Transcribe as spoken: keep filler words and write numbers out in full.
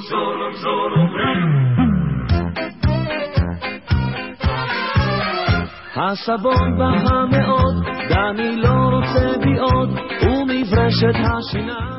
רמזור, רמזור אומרים. הסבון בכה מאוד, דני לא רוצה בי עוד, ומברשת השיניים